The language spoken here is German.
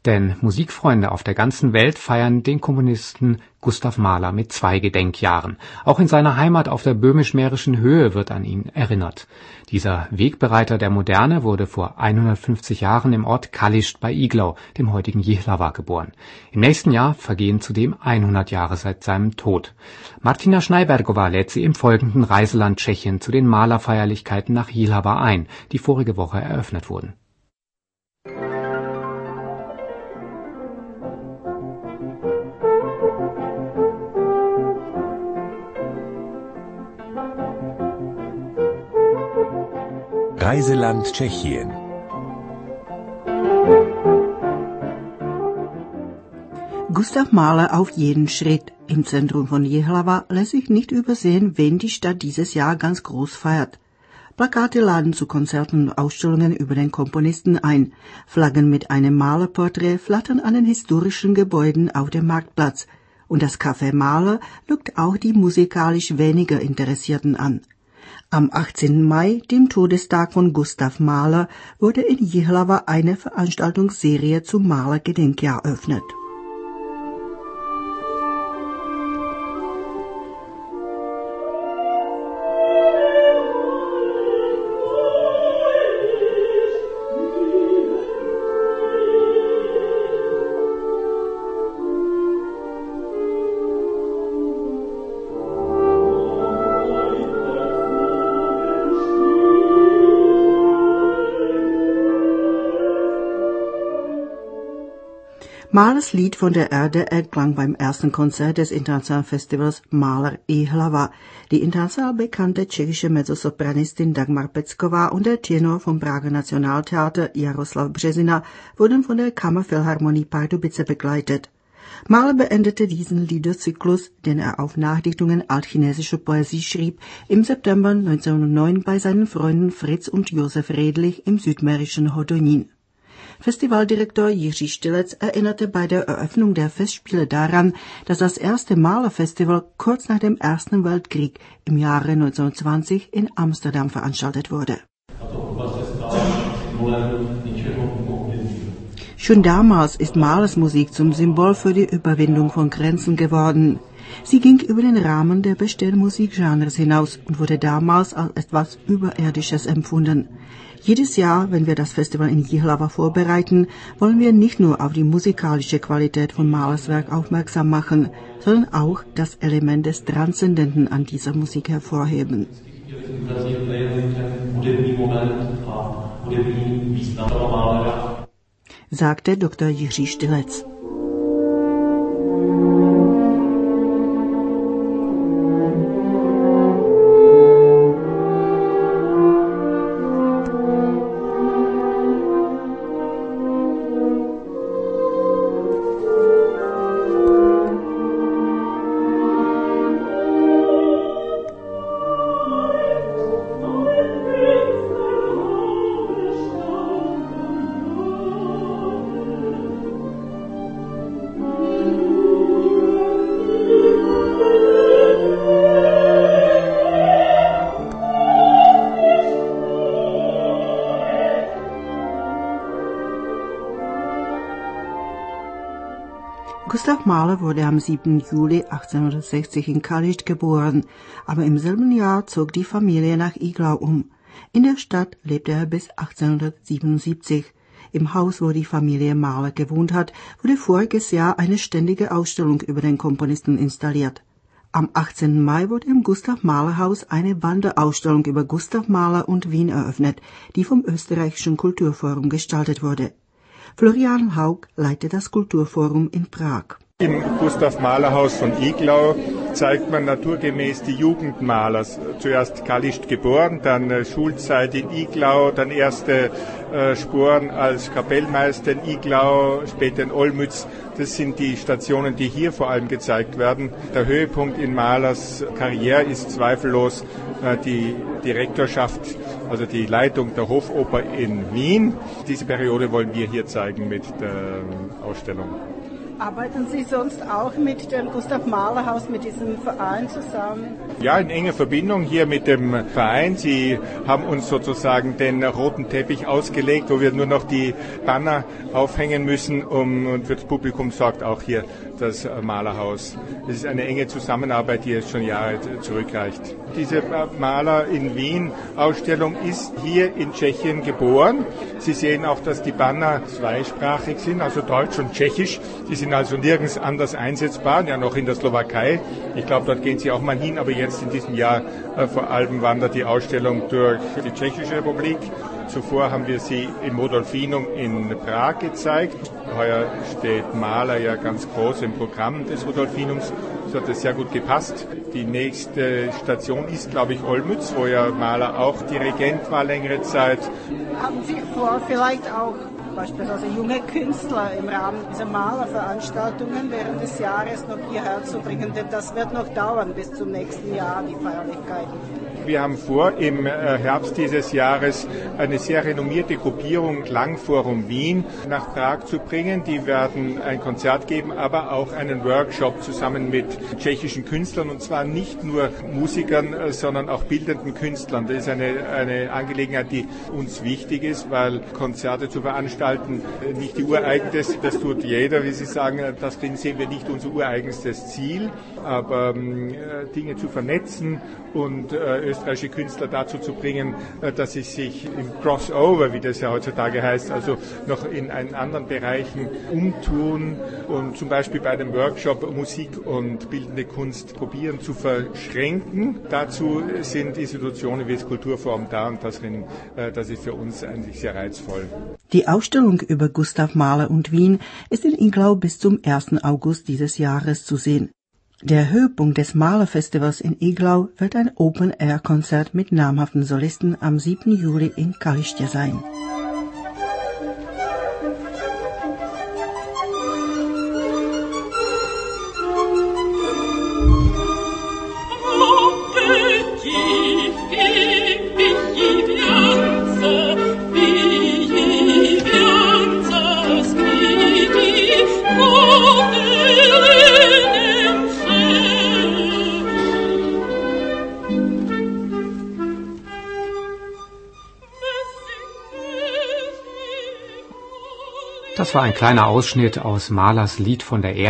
Denn Musikfreunde auf der ganzen Welt feiern den Komponisten Gustav Mahler mit 2 Gedenkjahren. Auch in seiner Heimat auf der böhmisch-mährischen Höhe wird an ihn erinnert. Dieser Wegbereiter der Moderne wurde vor 150 Jahren im Ort Kalisz bei Iglau, dem heutigen Jihlava, geboren. Im nächsten Jahr vergehen zudem 100 Jahre seit seinem Tod. Martina Schneibergova lädt Sie im folgenden Reiseland Tschechien zu den Malerfeierlichkeiten nach Jihlava ein, die vorige Woche eröffnet wurden. Reiseland Tschechien. Gustav Mahler auf jeden Schritt. Im Zentrum von Jihlava lässt sich nicht übersehen, wen die Stadt dieses Jahr ganz groß feiert. Plakate laden zu Konzerten und Ausstellungen über den Komponisten ein. Flaggen mit einem Malerporträt flattern an den historischen Gebäuden auf dem Marktplatz. Und das Café Mahler lockt auch die musikalisch weniger Interessierten an. Am 18. Mai, dem Todestag von Gustav Mahler, wurde in Jihlava eine Veranstaltungsserie zum Mahler-Gedenkjahr eröffnet. Mahlers Lied von der Erde erklang beim ersten Konzert des internationalen Festivals Mahler Jihlava. Die international bekannte tschechische Mezzosopranistin Dagmar Pecková und der Tenor vom Prager Nationaltheater Jaroslav Březina wurden von der Kammerphilharmonie Pardubice begleitet. Mahler beendete diesen Liederzyklus, den er auf Nachdichtungen altchinesischer Poesie schrieb, im September 1909 bei seinen Freunden Fritz und Josef Redlich im südmährischen Hodonín. Festivaldirektor Jiří Štilec erinnerte bei der Eröffnung der Festspiele daran, dass das erste Malerfestival kurz nach dem Ersten Weltkrieg im Jahre 1920 in Amsterdam veranstaltet wurde. Schon damals ist Mahlers Musik zum Symbol für die Überwindung von Grenzen geworden. Sie ging über den Rahmen der bestehenden Musikgenres hinaus und wurde damals als etwas Überirdisches empfunden. Jedes Jahr, wenn wir das Festival in Jihlava vorbereiten, wollen wir nicht nur auf die musikalische Qualität von Mahlers Werk aufmerksam machen, sondern auch das Element des Transzendenten an dieser Musik hervorheben. Sagte Dr. Jiří Štilec. Gustav Mahler wurde am 7. Juli 1860 in Kalisz geboren, aber im selben Jahr zog die Familie nach Iglau um. In der Stadt lebte er bis 1877. Im Haus, wo die Familie Mahler gewohnt hat, wurde voriges Jahr eine ständige Ausstellung über den Komponisten installiert. Am 18. Mai wurde im Gustav Mahler Haus eine Wanderausstellung über Gustav Mahler und Wien eröffnet, die vom Österreichischen Kulturforum gestaltet wurde. Florian Haug leitet das Kulturforum in Prag. Im Gustav Mahler Haus von Iglau zeigt man naturgemäß die Jugend Mahlers. Zuerst Kalisz geboren, dann Schulzeit in Iglau, dann erste Sporen als Kapellmeister in Iglau, später in Olmütz. Das sind die Stationen, die hier vor allem gezeigt werden. Der Höhepunkt in Mahlers Karriere ist zweifellos die Direktorschaft, also die Leitung der Hofoper in Wien. Diese Periode wollen wir hier zeigen mit der Ausstellung. Arbeiten Sie sonst auch mit dem Gustav Mahler Haus, mit diesem Verein zusammen? Ja, in enger Verbindung hier mit dem Verein. Sie haben uns sozusagen den roten Teppich ausgelegt, wo wir nur noch die Banner aufhängen müssen, und für das Publikum sorgt auch hier das Malerhaus. Es ist eine enge Zusammenarbeit, die jetzt schon Jahre zurückreicht. Diese Maler in Wien Ausstellung ist hier in Tschechien geboren. Sie sehen auch, dass die Banner zweisprachig sind, also Deutsch und Tschechisch. Sie sind also nirgends anders einsetzbar, ja noch in der Slowakei. Ich glaube, dort gehen sie auch mal hin, aber jetzt in diesem Jahr vor allem wandert die Ausstellung durch die Tschechische Republik. Zuvor haben wir sie im Rudolfinum in Prag gezeigt. Heuer steht Mahler ja ganz groß im Programm des Rudolfinums. Das hat es sehr gut gepasst. Die nächste Station ist, glaube ich, Olmütz, wo ja Mahler auch Dirigent war längere Zeit. Haben Sie vor, vielleicht auch beispielsweise junge Künstler im Rahmen dieser Malerveranstaltungen während des Jahres noch hierher zu bringen? Denn das wird noch dauern bis zum nächsten Jahr, die Feierlichkeiten. Wir haben vor, im Herbst dieses Jahres eine sehr renommierte Gruppierung Klangforum Wien nach Prag zu bringen. Die werden ein Konzert geben, aber auch einen Workshop zusammen mit tschechischen Künstlern, und zwar nicht nur Musikern, sondern auch bildenden Künstlern. Das ist eine Angelegenheit, die uns wichtig ist, weil Konzerte zu veranstalten nicht die ureigenstes, das tut jeder, wie Sie sagen, das sehen wir nicht unser ureigenstes Ziel, aber Dinge zu vernetzen und österreichische Künstler dazu zu bringen, dass sie sich im Crossover, wie das ja heutzutage heißt, also noch in anderen Bereichen umtun und zum Beispiel bei dem Workshop Musik und bildende Kunst probieren zu verschränken. Dazu sind Institutionen wie das Kulturforum da, und das ist für uns eigentlich sehr reizvoll. Die Ausstellung über Gustav Mahler und Wien ist in Iglau bis zum 1. August dieses Jahres zu sehen. Der Höhepunkt des Malerfestivals in Iglau wird ein Open-Air-Konzert mit namhaften Solisten am 7. Juli in Kalište sein. Das war ein kleiner Ausschnitt aus Mahlers Lied von der Erde.